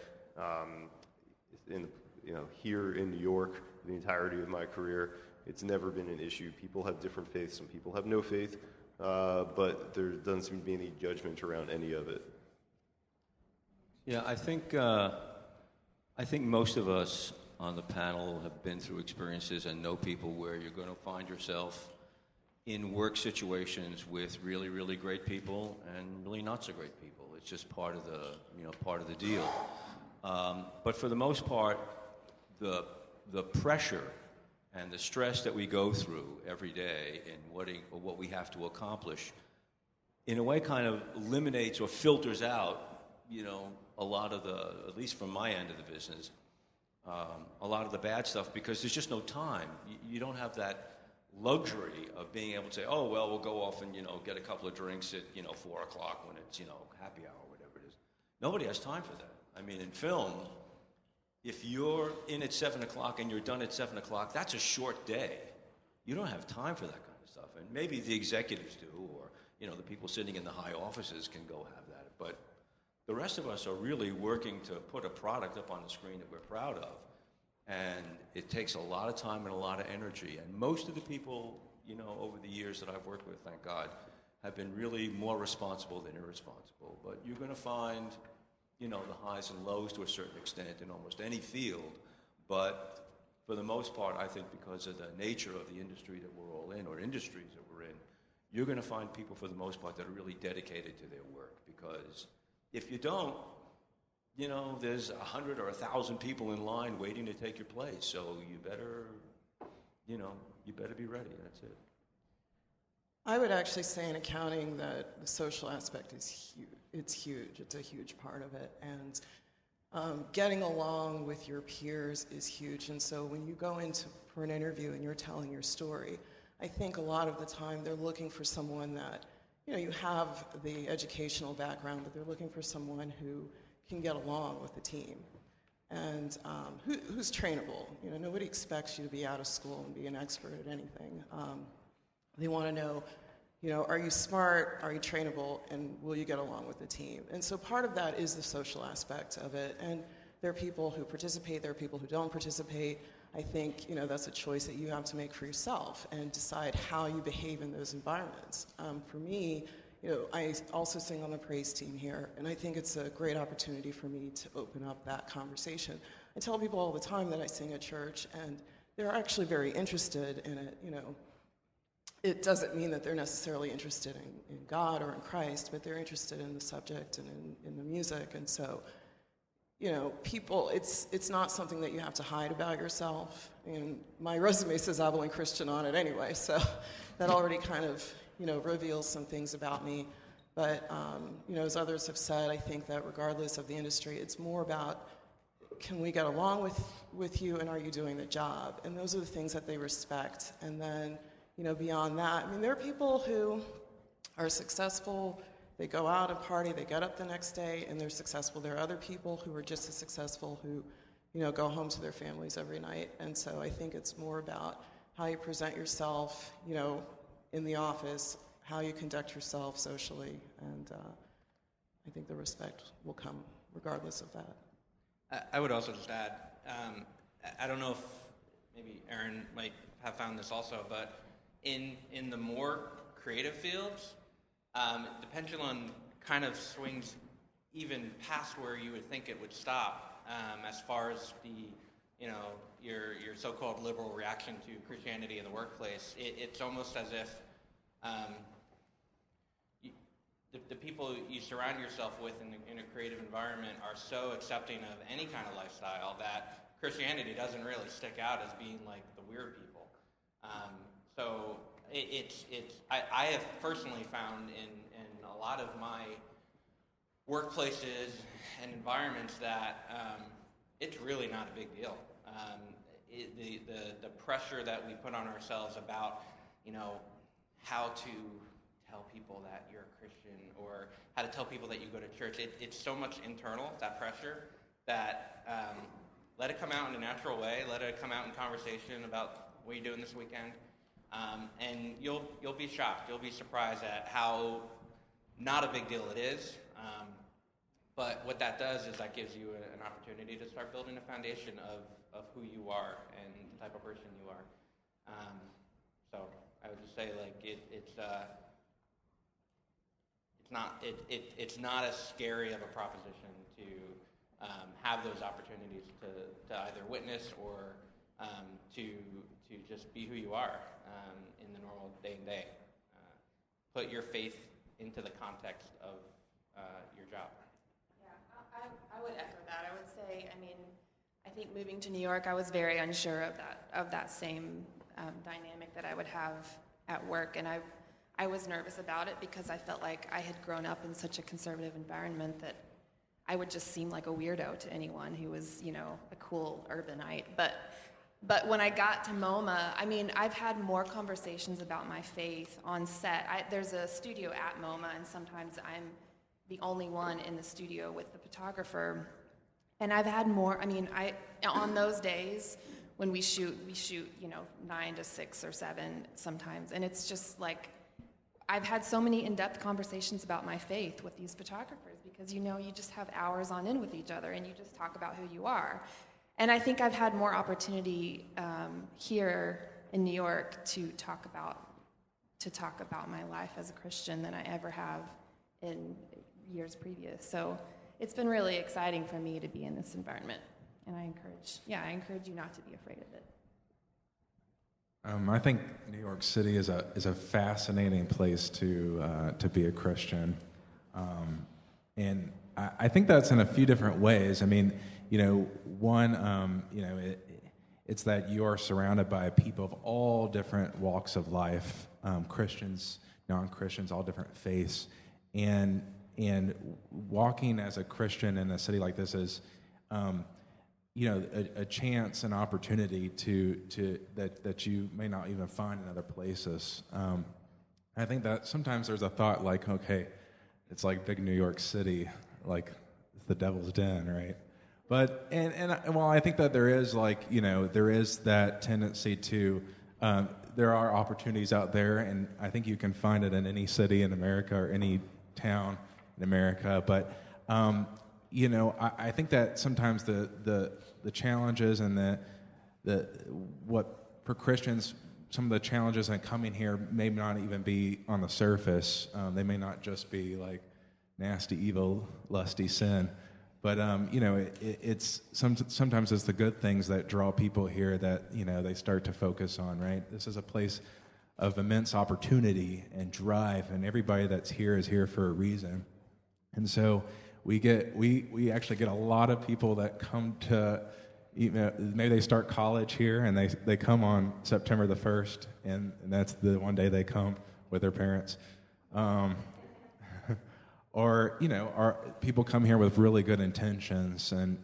here in New York, the entirety of my career, it's never been an issue. People have different faiths. Some people have no faith, but there doesn't seem to be any judgment around any of it. Yeah, I think most of us on the panel have been through experiences and know people where you're going to find yourself in work situations with really, really great people and really not so great people. It's just part of the deal. But for the most part, the pressure and the stress that we go through every day in what we have to accomplish, in a way, kind of eliminates or filters out, a lot of at least from my end of the business, a lot of the bad stuff, because there's just no time. You don't have that luxury of being able to say, oh, well, we'll go off and, get a couple of drinks at, 4 o'clock when it's, happy hour or whatever it is. Nobody has time for that. I mean, in film, if you're in at 7 o'clock and you're done at 7 o'clock, that's a short day. You don't have time for that kind of stuff. And maybe the executives do, or, the people sitting in the high offices can go have that. But the rest of us are really working to put a product up on the screen that we're proud of. And it takes a lot of time and a lot of energy. And most of the people, over the years that I've worked with, thank God, have been really more responsible than irresponsible. But you're going to find, the highs and lows to a certain extent in almost any field. But for the most part, I think because of the nature of the industry that we're all in, or industries that we're in, you're going to find people, for the most part, that are really dedicated to their work. Because if you don't, there's 100 or 1,000 people in line waiting to take your place. So you better be ready. That's it. I would actually say in accounting that the social aspect is huge. It's huge. It's a huge part of it. And getting along with your peers is huge. And so when you go for an interview and you're telling your story, I think a lot of the time they're looking for someone that, you have the educational background, but they're looking for someone who can get along with the team and who's trainable. Nobody expects you to be out of school and be an expert at anything. They want to know are you smart? Are you trainable? And will you get along with the team? And so part of that is the social aspect of it. And there are people who participate, there are people who don't participate. I think, that's a choice that you have to make for yourself and decide how you behave in those environments. For me, I also sing on the praise team here, and I think it's a great opportunity for me to open up that conversation. I tell people all the time that I sing at church, and they're actually very interested in it, It doesn't mean that they're necessarily interested in God or in Christ, but they're interested in the subject and in the music. And so, people, it's not something that you have to hide about yourself. And my resume says Abilene Christian on it anyway, so that already kind of, reveals some things about me. But, as others have said, I think that regardless of the industry, it's more about, can we get along with you, and are you doing the job? And those are the things that they respect. And then, beyond that, there are people who are successful, they go out and party, they get up the next day, and they're successful. There are other people who are just as successful who, go home to their families every night. And so I think it's more about how you present yourself, in the office, how you conduct yourself socially, and I think the respect will come regardless of that. I would also just add, I don't know if maybe Aaron might have found this also, but in the more creative fields, the pendulum kind of swings even past where you would think it would stop, as far as the, your so-called liberal reaction to Christianity in the workplace. It's almost as if the people you surround yourself with in a creative environment are so accepting of any kind of lifestyle that Christianity doesn't really stick out as being like the weird people. So I have personally found in a lot of my workplaces and environments that it's really not a big deal. The pressure that we put on ourselves about, how to tell people that you're a Christian or how to tell people that you go to church, it's so much internal, that pressure, that let it come out in a natural way, let it come out in conversation about what you're doing this weekend, and you'll be shocked, you'll be surprised at how not a big deal it is. But what that does is that gives you an opportunity to start building a foundation of who you are and the type of person you are. So I would just say, like, it's not as scary of a proposition to have those opportunities to either witness or to just be who you are in the normal day and day. Put your faith into the context of your job. I would echo that. I would say, I think moving to New York, I was very unsure of that same dynamic that I would have at work, and I was nervous about it because I felt like I had grown up in such a conservative environment that I would just seem like a weirdo to anyone who was, a cool urbanite. But when I got to MoMA, I've had more conversations about my faith on set. There's a studio at MoMA, and sometimes I'm the only one in the studio with the photographer. And I've had more, on those days when we shoot, 9 to 6 or 7 sometimes. And it's just like, I've had so many in-depth conversations about my faith with these photographers because, you just have hours on end with each other and you just talk about who you are. And I think I've had more opportunity here in New York to talk about my life as a Christian than I ever have in years previous. So it's been really exciting for me to be in this environment. And I encourage you not to be afraid of it. I think New York City is a fascinating place to be a Christian, and I think that's in a few different ways. One, it's that you are surrounded by people of all different walks of life, Christians, non-Christians, all different faiths, and walking as a Christian in a city like this is, a chance, an opportunity that you may not even find in other places. I think that sometimes there's a thought like, okay, it's like big New York City, like it's the devil's den, right? But and while I think that there is there is that tendency to there are opportunities out there, and I think you can find it in any city in America or any town in America. But I think that sometimes the challenges and what for Christians, some of the challenges in coming here may not even be on the surface. They may not just be like nasty, evil, lusty sin. But it's sometimes it's the good things that draw people here that they start to focus on. Right, this is a place of immense opportunity and drive, and everybody that's here is here for a reason. And so we actually get a lot of people that come to maybe they start college here and they come on September the 1st, and that's the one day they come with their parents. Or people come here with really good intentions, and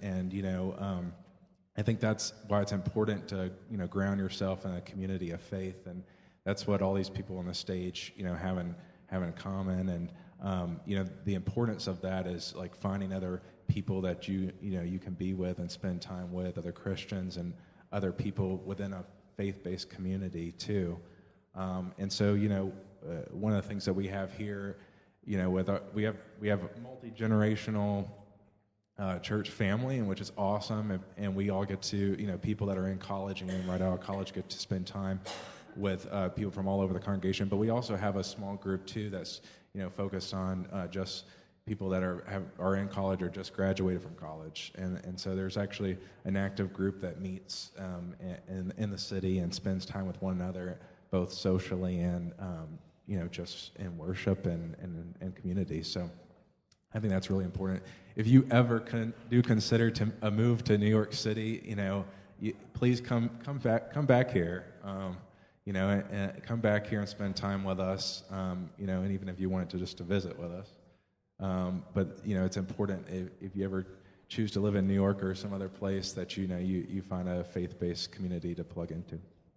I think that's why it's important to ground yourself in a community of faith, and that's what all these people on the stage have in common. And the importance of that is like finding other people that you can be with and spend time with, other Christians and other people within a faith-based community too. And so one of the things that we have here. We have a multi-generational church family, which is awesome, and we all get to people that are in college and right out of college get to spend time with people from all over the congregation. But we also have a small group too that's focused on just people that are in college or just graduated from college, and so there's actually an active group that meets in the city and spends time with one another, both socially and just in worship and community. So I think that's really important. If you ever do consider a move to New York City, please come back here. And come back here and spend time with us. And even if you wanted to visit with us. But it's important if you ever choose to live in New York or some other place that you find a faith-based community to plug into.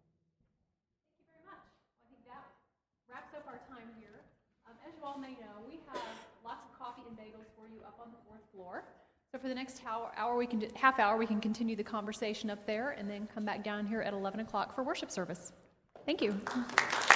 As you all may know, we have lots of coffee and bagels for you up on the 4th floor. So for the next half hour, we can continue the conversation up there and then come back down here at 11 o'clock for worship service. Thank you.